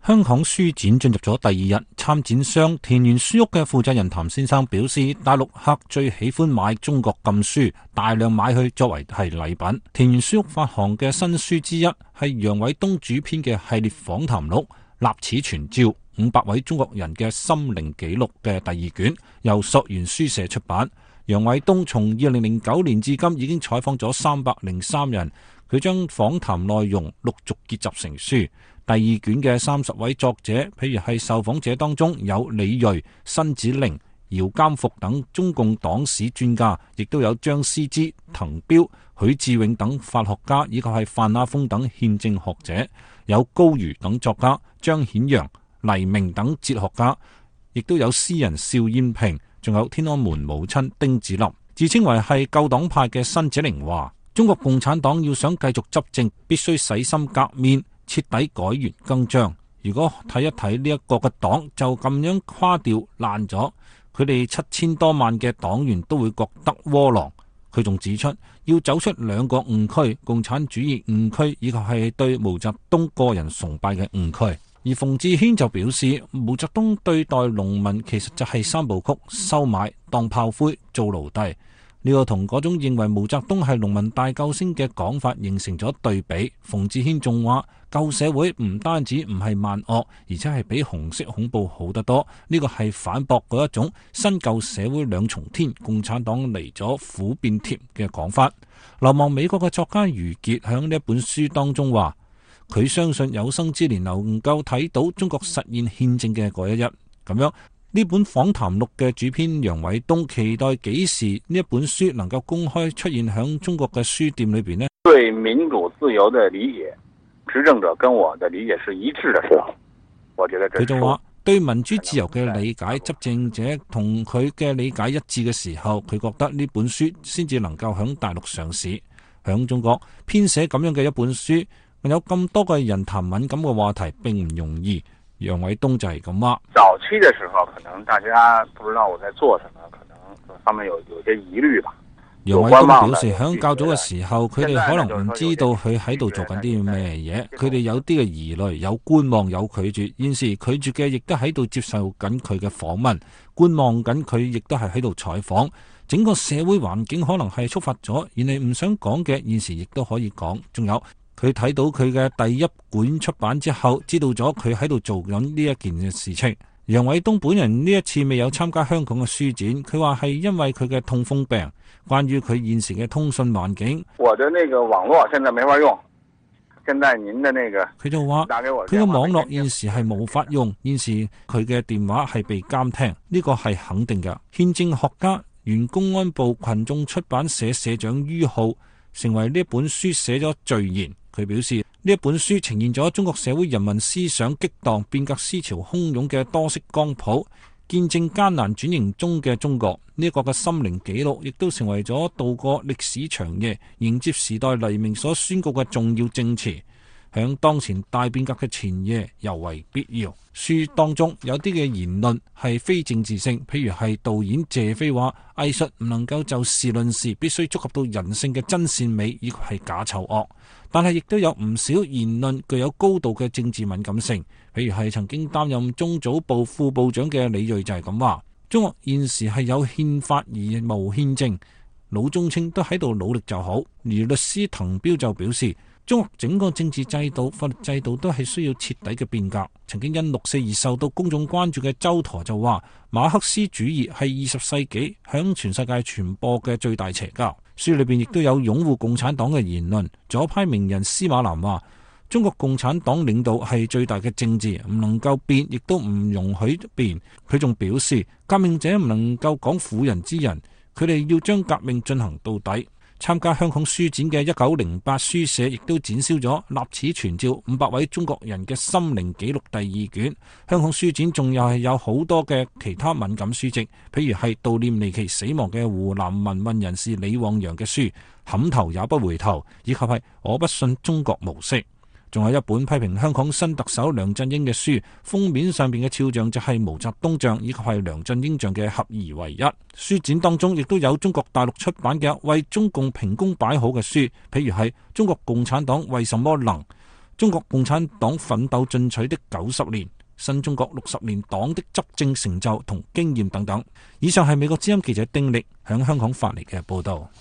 香港書展進入咗第二日，參展商田園書屋嘅負責人譚先生表示，大陸客最喜歡買中國禁書，大量買去作為係禮品。田園書屋發行嘅新書之一係楊偉東主編嘅系列訪談錄《立此存照500位中國人嘅心靈記錄》嘅第二卷，由溯源書社出版。楊偉東從2009年至今已經採訪咗303人，佢將訪談內容陸續結集成書。第二卷嘅30位作者，譬如係受訪者當中有李銳、辛梓鈴、姚監復等中共黨史專家，亦都有張思之、滕彪、許志永等法學家，以及係范亞峰等憲政學者，有高瑜等作家，張顯陽、黎明等哲學家，亦都有詩人邵燕平，仲有天安門母親丁子霖。自稱為係舊黨派嘅辛梓鈴話，中國共產黨要想繼續執政，必須洗心革面，徹底改弦更張。如果睇一睇呢一個嘅黨就咁樣垮掉爛咗，佢哋7000多萬嘅黨員都會覺得窩囊。佢仲指出，要走出2個誤區，共產主義誤區以及係對毛澤東個人崇拜嘅誤區。而馮志軒就表示，毛澤東對待農民其實就係3部曲：收買、當炮灰、做奴隸。呢個同嗰種認為毛澤東係農民大救星嘅講法形成咗對比。馮志軒仲話，舊社會唔單止唔係萬惡，而且係比紅色恐怖好得多。呢個係反駁嗰一種新舊社會兩重天，共產黨嚟咗苦變甜嘅講法。流亡美國嘅作家余傑喺呢一本書當中話，佢相信有生之年能夠睇到中國實現憲政嘅嗰一日。咁樣呢本訪談錄嘅主編楊偉東期待幾時呢一本書能夠公開出現喺中國嘅書店裏邊呢？ 對民主自由的理解，執政者跟我的理解是一致的時候，我覺得佢就話對民主自由嘅理解，執政者同佢嘅理解一致嘅時候，佢覺得呢本書先至能夠喺大陸上市。喺中國編寫咁樣嘅一本書，有咁多個人談敏感嘅話題，並唔容易。楊偉東就係咁話。 早期的時候，可能大家不知道我在做什麼，可能他們有些疑慮吧。 楊偉東表示，喺較早嘅時候，佢哋可能唔知道佢喺度做緊啲咩嘢，佢哋有啲嘅疑慮，有觀望，有拒絕。現時拒絕嘅亦都喺度接受緊佢嘅訪問，觀望緊佢亦都係喺度採訪。整個社會環境可能係觸發咗，而你唔想講嘅，現時亦都可以講。仲有。佢睇到佢嘅第一本出版之後，知道咗佢喺度做緊呢一件嘅事情。楊偉東本人呢一次未有參加香港嘅書展，佢話係因為佢嘅痛風病。關於佢現時嘅通訊環境， 我的那個網絡現在沒法用。現在您的那個，佢就話佢嘅網絡現時係無法用，現時佢嘅電話係被監聽，呢個係肯定嘅。憲政學家、原公安部群眾出版社社長于浩成為呢本書寫咗序言。佢表示，呢一本書呈現咗中國社會人民思想激盪、變革思潮洶湧嘅多色光譜，見證艱難轉型中嘅中國。呢一個嘅心靈記錄，亦都成為咗度過歷史長夜、迎接時代黎明所宣告嘅重要證詞。響當前大變革嘅前夜，尤為必要。書當中有啲嘅言論係非政治性，譬如係導演謝飛話，藝術唔能夠就事論事，必須觸及到人性嘅真善美以及係假醜惡。但係亦都有唔少言論具有高度嘅政治敏感性，譬如係曾經擔任中組部副部長嘅李銳就係咁話，中國現時係有憲法而無憲政，老中青都喺度努力就好。而律師滕彪就表示，中國整個政治制度、法律制度都係需要徹底嘅變革。曾經因6·4而受到公眾關注嘅周舵就話，馬克思主義係20世紀響全世界傳播嘅最大邪教。書裏邊亦都有擁護共產黨嘅言論。左派名人司馬南話，中國共產黨領導係最大嘅政治，唔能夠變，亦都唔容許變。佢仲表示，革命者唔能夠講婦人之仁，佢哋要將革命進行到底。參加香港書展嘅1908書社亦都展銷咗《立此存照500位中國人嘅心靈記錄》第2卷。香港書展仲有好多嘅其他敏感書籍，譬如係悼念離奇死亡嘅湖南民運人士李旺陽嘅書《砍頭也不回頭》，以及係我不信中國模式。仲有一本批評香港新特首梁振英嘅書，封面上邊嘅肖像就係毛澤東像以及係梁振英像嘅合而為一。書展當中亦都有中國大陸出版嘅為中共評功擺好嘅書，譬如係中國共產黨為什麼能、 中國共產黨奮鬥進取的90年、新中國60年黨的執政成就同經驗等等。以上係美國之音記者丁力響香港發嚟嘅報道。